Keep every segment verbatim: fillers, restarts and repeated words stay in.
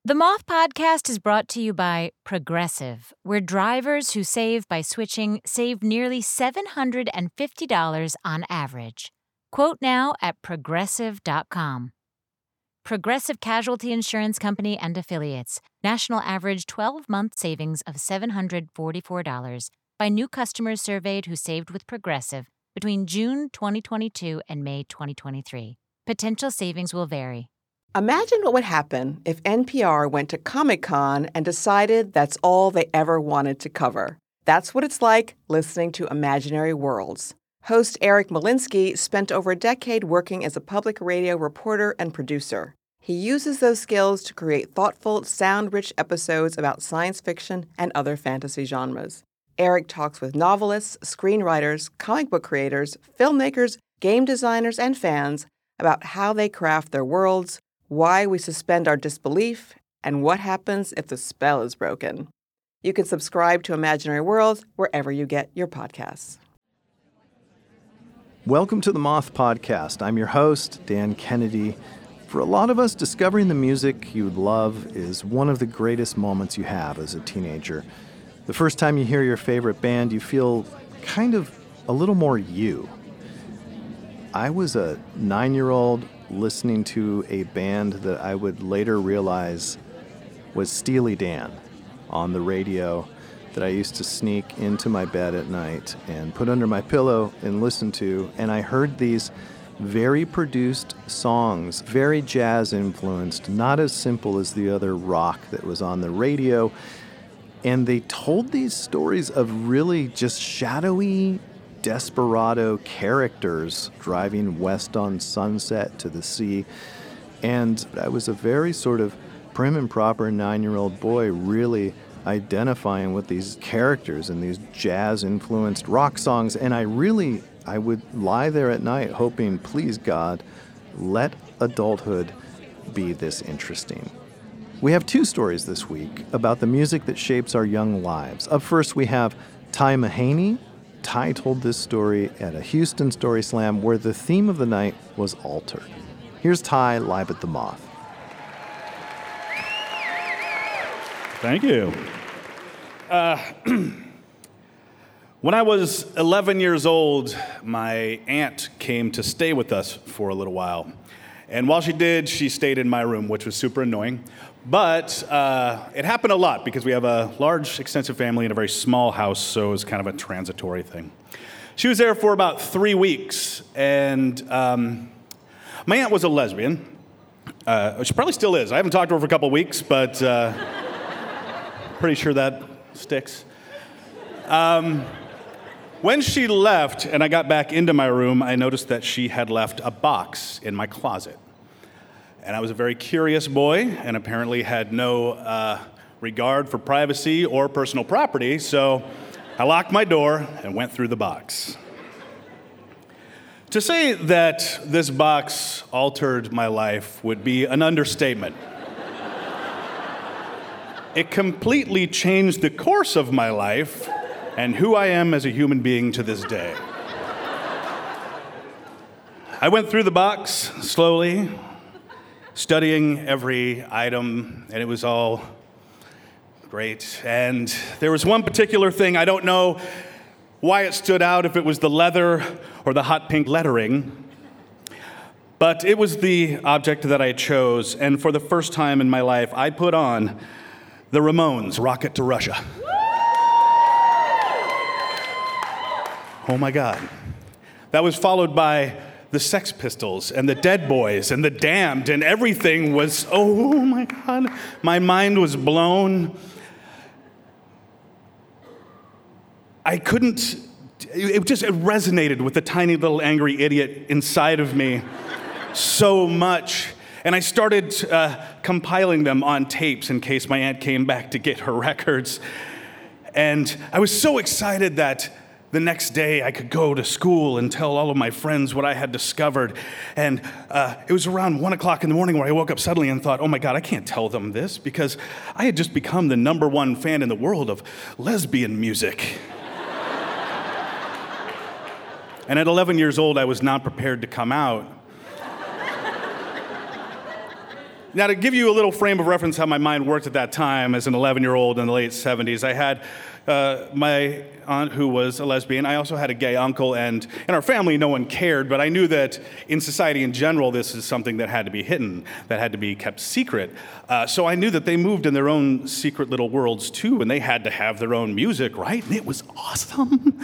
The Moth Podcast is brought to you by Progressive, where drivers who save by switching save nearly seven hundred fifty dollars on average. Quote now at progressive dot com. Progressive Casualty Insurance Company and Affiliates. National average twelve-month savings of seven hundred forty-four dollars by new customers surveyed who saved with Progressive between June twenty twenty-two and May twenty twenty-three. Potential savings will vary. Imagine what would happen if N P R went to Comic-Con and decided that's all they ever wanted to cover. That's what it's like listening to Imaginary Worlds. Host Eric Molinsky spent over a decade working as a public radio reporter and producer. He uses those skills to create thoughtful, sound-rich episodes about science fiction and other fantasy genres. Eric talks with novelists, screenwriters, comic book creators, filmmakers, game designers, and fans about how they craft their worlds, why we suspend our disbelief, and what happens if the spell is broken. You can subscribe to Imaginary Worlds wherever you get your podcasts. Welcome to the Moth Podcast. I'm your host, Dan Kennedy. For a lot of us, discovering the music you love is one of the greatest moments you have as a teenager. The first time you hear your favorite band, you feel kind of a little more you. I was a nine-year-old listening to a band that I would later realize was Steely Dan on the radio that I used to sneak into my bed at night and put under my pillow and listen to. And I heard these very produced songs, very jazz influenced, not as simple as the other rock that was on the radio. And they told these stories of really just shadowy desperado characters driving west on Sunset to the sea. And I was a very sort of prim and proper nine-year-old boy really identifying with these characters and these jazz-influenced rock songs. And I really, I would lie there at night hoping, please God, let adulthood be this interesting. We have two stories this week about the music that shapes our young lives. Up first, we have Ty Mahaney. Ty told this story at a Houston Story Slam where the theme of the night was altered. Here's Ty live at the Moth. Thank you. Uh, when I was eleven years old, my aunt came to stay with us for a little while. And while she did, she stayed in my room, which was super annoying. But uh, it happened a lot because we have a large, extensive family in a very small house, so it was kind of a transitory thing. She was there for about three weeks, and um, my aunt was a lesbian. Uh, she probably still is. I haven't talked to her for a couple of weeks, but uh, pretty sure that sticks. Um, when she left and I got back into my room, I noticed that she had left a box in my closet. And I was a very curious boy and apparently had no uh, regard for privacy or personal property, so I locked my door and went through the box. To say that this box altered my life would be an understatement. It completely changed the course of my life and who I am as a human being to this day. I went through the box slowly, studying every item, and it was all great. And there was one particular thing, I don't know why it stood out, if it was the leather or the hot pink lettering, but it was the object that I chose, and for the first time in my life, I put on the Ramones' Rocket to Russia. Oh my God. That was followed by the Sex Pistols and the Dead Boys and the Damned, and everything was, oh my God, my mind was blown. I couldn't, it just it resonated with the tiny little angry idiot inside of me so much. And I started uh, compiling them on tapes in case my aunt came back to get her records. And I was so excited that the next day I could go to school and tell all of my friends what I had discovered. And uh, it was around one o'clock in the morning where I woke up suddenly and thought, oh my God, I can't tell them this because I had just become the number one fan in the world of lesbian music. And at eleven years old, I was not prepared to come out. Now, to give you a little frame of reference how my mind worked at that time as an eleven-year-old in the late seventies, I had uh, my aunt who was a lesbian. I also had a gay uncle, and in our family, no one cared, but I knew that in society in general, this is something that had to be hidden, that had to be kept secret. Uh, so I knew that they moved in their own secret little worlds, too, and they had to have their own music, right? And it was awesome.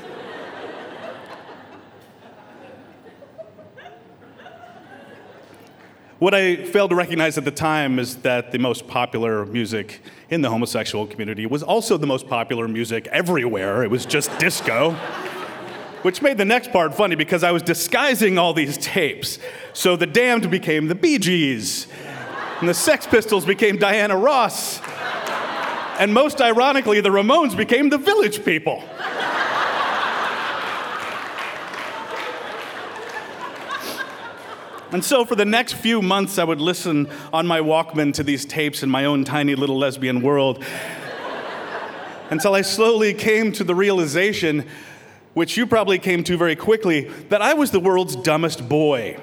What I failed to recognize at the time is that the most popular music in the homosexual community was also the most popular music everywhere. It was just disco, which made the next part funny because I was disguising all these tapes. So the Damned became the Bee Gees, and the Sex Pistols became Diana Ross, and most ironically, the Ramones became the Village People. And so for the next few months, I would listen on my Walkman to these tapes in my own tiny little lesbian world until I slowly came to the realization, which you probably came to very quickly, that I was the world's dumbest boy.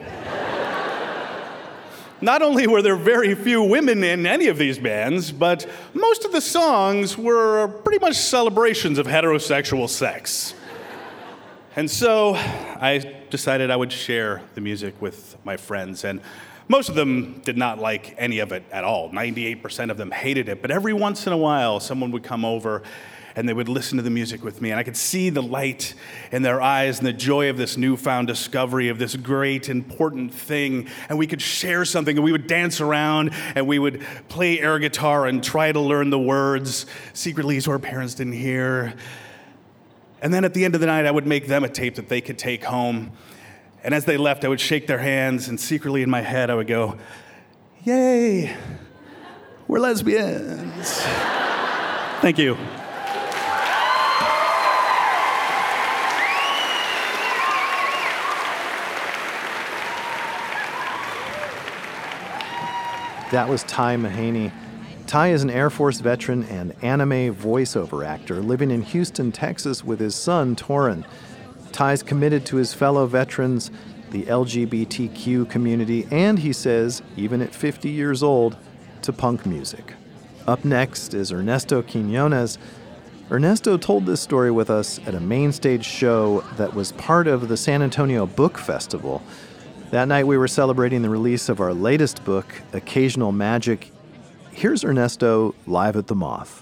Not only were there very few women in any of these bands, but most of the songs were pretty much celebrations of heterosexual sex. And so I decided I would share the music with my friends, and most of them did not like any of it at all. ninety-eight percent of them hated it, but every once in a while, someone would come over and they would listen to the music with me, and I could see the light in their eyes and the joy of this newfound discovery of this great, important thing, and we could share something, and we would dance around, and we would play air guitar and try to learn the words secretly so our parents didn't hear. And then at the end of the night, I would make them a tape that they could take home. And as they left, I would shake their hands, and secretly in my head, I would go, "Yay, we're lesbians." Thank you. That was Ty Mahaney. Ty is an Air Force veteran and anime voiceover actor living in Houston, Texas with his son, Torin. Ty's committed to his fellow veterans, the L G B T Q community, and he says, even at fifty years old, to punk music. Up next is Ernesto Quiñones. Ernesto told this story with us at a main stage show that was part of the San Antonio Book Festival. That night we were celebrating the release of our latest book, Occasional Magic. Here's Ernesto live at the Moth.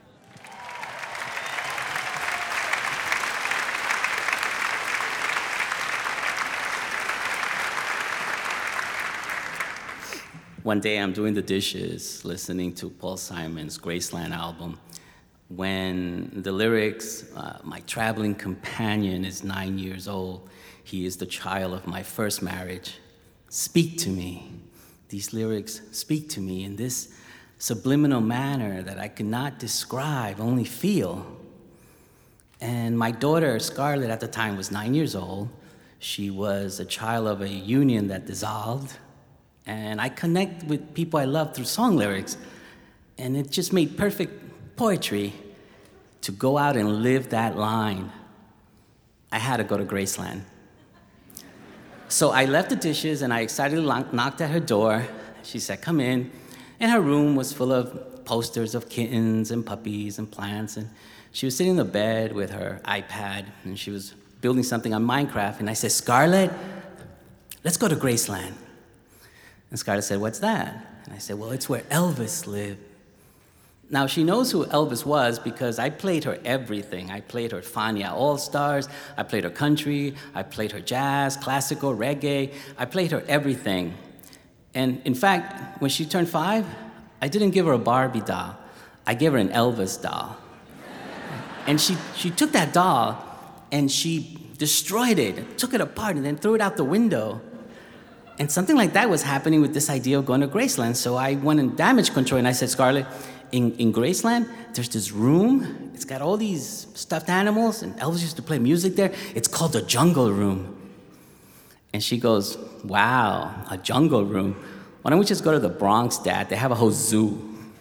One day I'm doing the dishes, listening to Paul Simon's Graceland album, when the lyrics, uh, my traveling companion is nine years old. He is the child of my first marriage. Speak to me. These lyrics speak to me in this subliminal manner that I cannot describe, only feel. And my daughter, Scarlett, at the time was nine years old. She was a child of a union that dissolved. And I connect with people I love through song lyrics. And it just made perfect poetry to go out and live that line. I had to go to Graceland. So I left the dishes and I excitedly knocked at her door. She said, "Come in." And her room was full of posters of kittens and puppies and plants. And she was sitting in the bed with her iPad and she was building something on Minecraft. And I said, "Scarlett, let's go to Graceland." And Scarlett said, "What's that?" And I said, "Well, it's where Elvis lived." Now, she knows who Elvis was because I played her everything. I played her Fania All-Stars, I played her country, I played her jazz, classical, reggae. I played her everything. And in fact, when she turned five, I didn't give her a Barbie doll. I gave her an Elvis doll. And she, she took that doll and she destroyed it, took it apart, and then threw it out the window. And something like that was happening with this idea of going to Graceland. So I went in damage control and I said, "Scarlett, in, in Graceland, there's this room. It's got all these stuffed animals, and Elvis used to play music there. It's called the Jungle Room." And she goes, "Wow, a jungle room. Why don't we just go to the Bronx, Dad? They have a whole zoo."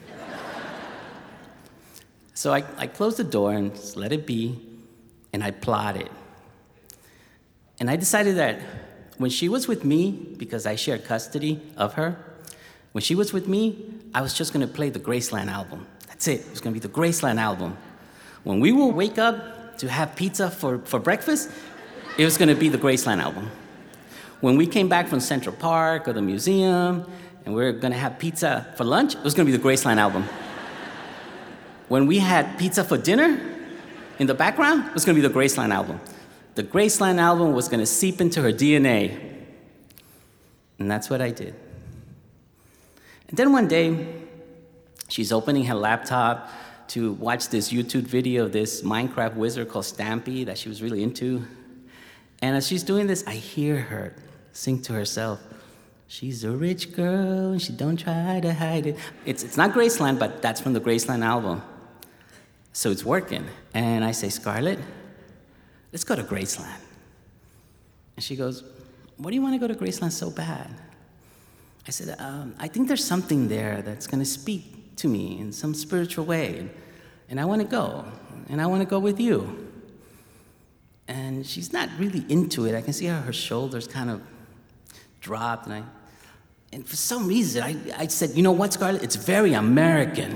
So I, I closed the door and just let it be, and I plotted. And I decided that when she was with me, because I shared custody of her, When she was with me, I was just gonna play the Graceland album. That's it, it was gonna be the Graceland album. When we will wake up to have pizza for, for breakfast, it was gonna be the Graceland album. When we came back from Central Park or the museum, and we were gonna have pizza for lunch, it was gonna be the Graceland album. When we had pizza for dinner, in the background, it was gonna be the Graceland album. The Graceland album was gonna seep into her D N A. And that's what I did. And then one day, she's opening her laptop to watch this YouTube video of this Minecraft wizard called Stampy that she was really into. And as she's doing this, I hear her sing to herself, she's a rich girl, and she don't try to hide it. It's, it's not Graceland, but that's from the Graceland album. So it's working. And I say, Scarlett, let's go to Graceland. And she goes, why do you want to go to Graceland so bad? I said, um, I think there's something there that's going to speak to me in some spiritual way. And, and I want to go. And I want to go with you. And she's not really into it. I can see how her shoulders kind of dropped. And, I, and for some reason, I, I said, you know what, Scarlett? It's very American.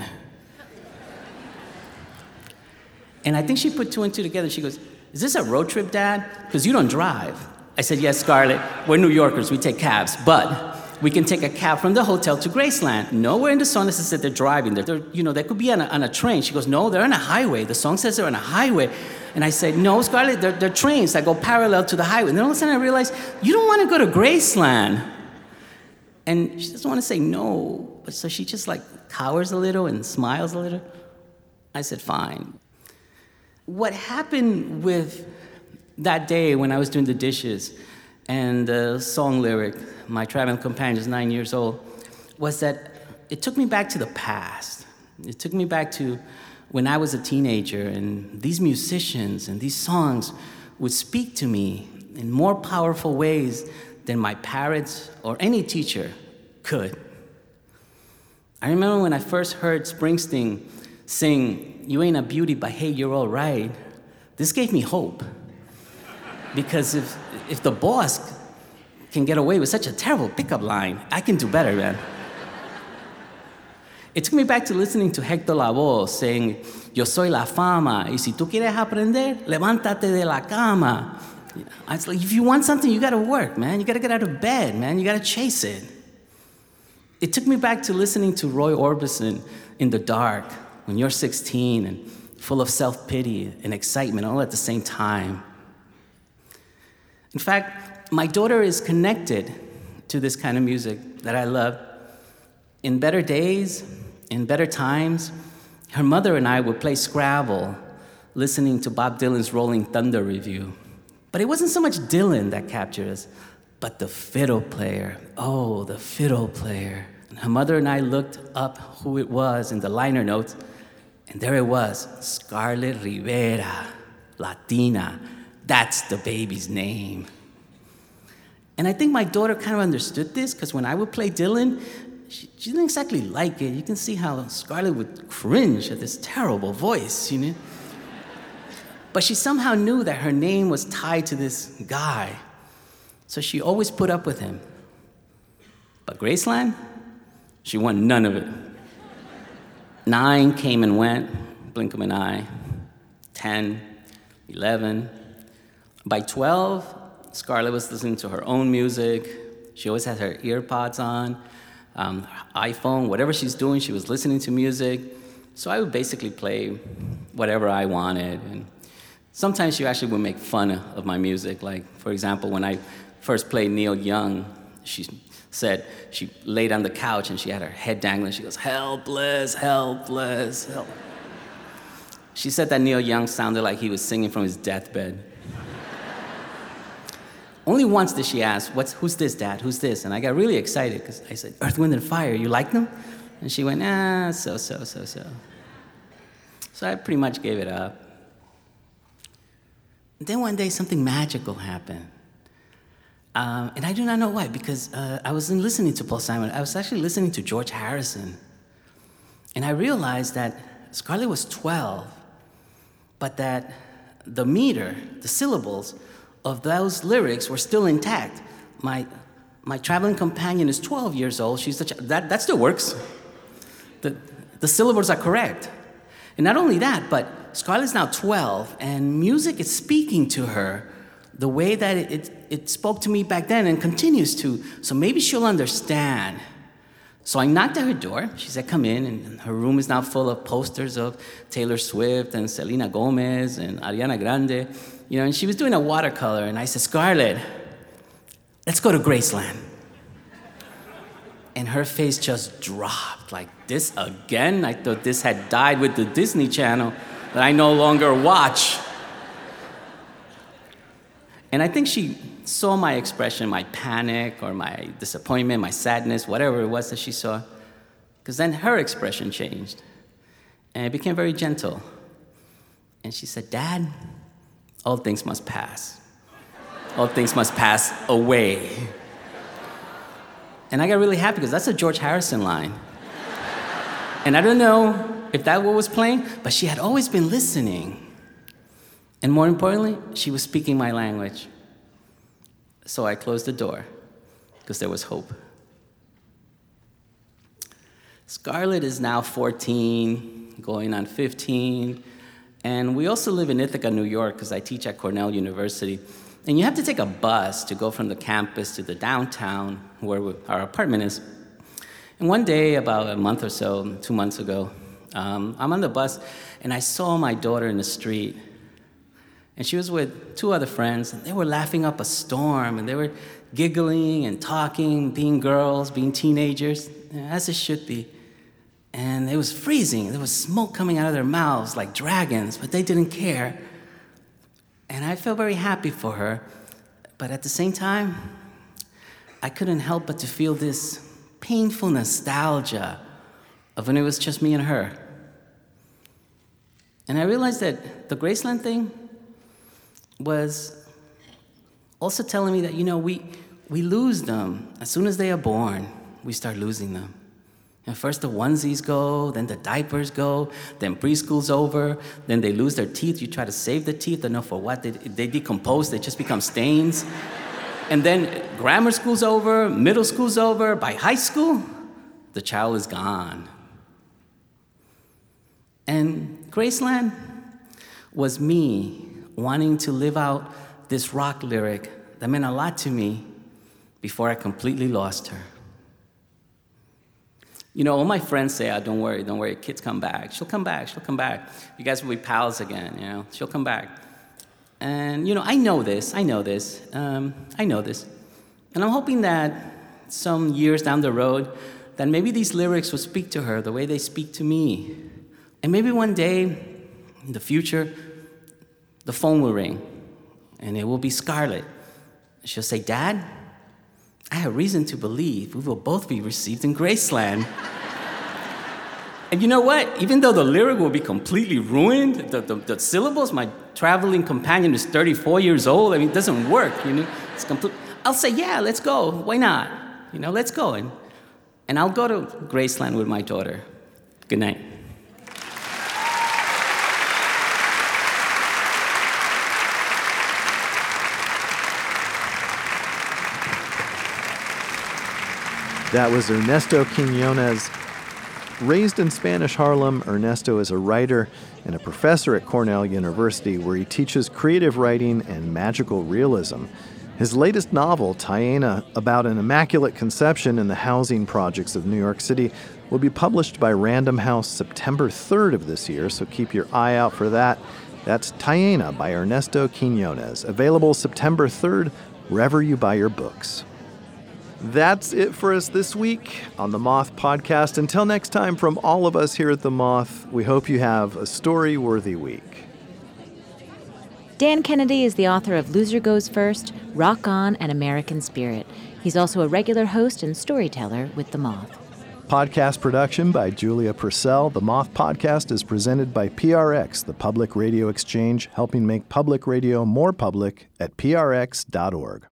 And I think she put two and two together. She goes, is this a road trip, Dad? Because you don't drive. I said, yes, Scarlett, we're New Yorkers, we take cabs, but we can take a cab from the hotel to Graceland. No, we're in the song that says that they're driving. They're, they're, you know, they could be on a, on a train. She goes, no, they're on a highway. The song says they're on a highway. And I said, no, Scarlett, they're, they're trains that go parallel to the highway. And then all of a sudden I realized, you don't want to go to Graceland. And she doesn't want to say no, but so she just like cowers a little and smiles a little. I said, fine. What happened with that day when I was doing the dishes and the song lyric, my traveling companion is nine years old, was that it took me back to the past. It took me back to when I was a teenager, and these musicians and these songs would speak to me in more powerful ways than my parents or any teacher could. I remember when I first heard Springsteen sing, "You Ain't a Beauty, but Hey, You're All Right," this gave me hope. Because if, if the boss can get away with such a terrible pickup line, I can do better, man. It took me back to listening to Hector Lavoe saying, "Yo soy la fama, y si tú quieres aprender, levántate de la cama." It's like, if you want something, you gotta work, man. You gotta get out of bed, man. You gotta chase it. It took me back to listening to Roy Orbison in The Dark, when you're sixteen and full of self-pity and excitement all at the same time. In fact, my daughter is connected to this kind of music that I love. In better days, in better times, her mother and I would play Scrabble, listening to Bob Dylan's Rolling Thunder Review. But it wasn't so much Dylan that captured us, but the fiddle player. Oh, the fiddle player. And her mother and I looked up who it was in the liner notes, and there it was, Scarlett Rivera, Latina. That's the baby's name. And I think my daughter kind of understood this, because when I would play Dylan, she, she didn't exactly like it. You can see how Scarlett would cringe at this terrible voice, you know? But she somehow knew that her name was tied to this guy, so she always put up with him. But Graceland, she wanted none of it. Nine came and went, blink of an eye. Ten, eleven. By twelve, Scarlett was listening to her own music. She always had her ear pods on, um, her iPhone, whatever she's doing, she was listening to music. So I would basically play whatever I wanted. And sometimes she actually would make fun of my music. Like, for example, when I first played Neil Young, she said, she laid on the couch and she had her head dangling. She goes, helpless, helpless, help. She said that Neil Young sounded like he was singing from his deathbed. Only once did she ask, What's, who's this, Dad? Who's this? And I got really excited because I said, Earth, Wind, and Fire, you like them? And she went, ah, so, so, so, so. So I pretty much gave it up. Then one day, something magical happened. Um, and I do not know why, because uh, I wasn't listening to Paul Simon. I was actually listening to George Harrison. And I realized that Scarlett was twelve, but that the meter, the syllables of those lyrics were still intact. My, My traveling companion is twelve years old. She's the ch- that, that still works. The, the syllables are correct. And not only that, but Scarlett's now twelve, and music is speaking to her the way that it, it, it spoke to me back then and continues to. So maybe she'll understand. So I knocked at her door. She said, come in. And her room is now full of posters of Taylor Swift and Selena Gomez and Ariana Grande. You know, and she was doing a watercolor. And I said, Scarlett, let's go to Graceland. And her face just dropped, like, this again? I thought this had died with the Disney Channel that I no longer watch. And I think she saw my expression, my panic or my disappointment, my sadness, whatever it was that she saw. Because then her expression changed. And it became very gentle. And she said, Dad, all things must pass. All things must pass away. And I got really happy because that's a George Harrison line. And I don't know if that what was playing, but she had always been listening. And more importantly, she was speaking my language. So I closed the door because there was hope. Scarlett is now fourteen, going on fifteen. And we also live in Ithaca, New York, because I teach at Cornell University. And you have to take a bus to go from the campus to the downtown where we, our apartment is. And one day, about a month or so, two months ago, um, I'm on the bus, and I saw my daughter in the street. And she was with two other friends, and they were laughing up a storm, and they were giggling and talking, being girls, being teenagers, as it should be. And it was freezing. There was smoke coming out of their mouths like dragons, but they didn't care. And I felt very happy for her. But at the same time, I couldn't help but to feel this painful nostalgia of when it was just me and her. And I realized that the Graceland thing was also telling me that, you know, we, we lose them. As soon as they are born, we start losing them. And first the onesies go, then the diapers go, then preschool's over, then they lose their teeth. You try to save the teeth, don't know for what. They, they decompose, they just become stains. And then grammar school's over, middle school's over. By high school, the child is gone. And Graceland was me wanting to live out this rock lyric that meant a lot to me before I completely lost her. You know, all my friends say, oh, don't worry, don't worry, kids come back. She'll come back, she'll come back. You guys will be pals again, you know, she'll come back. And, you know, I know this, I know this, um, I know this. And I'm hoping that some years down the road, that maybe these lyrics will speak to her the way they speak to me. And maybe one day, in the future, the phone will ring, and it will be Scarlett. She'll say, Dad, I have reason to believe we will both be received in Graceland. And you know what? Even though the lyric will be completely ruined, the, the, the syllables, my traveling companion is thirty-four years old. I mean, it doesn't work, you know? It's complete. I'll say, yeah, let's go. Why not? You know, let's go. And, and I'll go to Graceland with my daughter. Good night. That was Ernesto Quiñones. Raised in Spanish Harlem, Ernesto is a writer and a professor at Cornell University where he teaches creative writing and magical realism. His latest novel, Taena, about an immaculate conception in the housing projects of New York City, will be published by Random House September third of this year, so keep your eye out for that. That's Taena by Ernesto Quiñones, available September third wherever you buy your books. That's it for us this week on The Moth Podcast. Until next time, from all of us here at The Moth, we hope you have a story-worthy week. Dan Kennedy is the author of Loser Goes First, Rock On, and American Spirit. He's also a regular host and storyteller with The Moth. Podcast production by Julia Purcell. The Moth Podcast is presented by P R X, the Public Radio Exchange, helping make public radio more public at P R X dot org.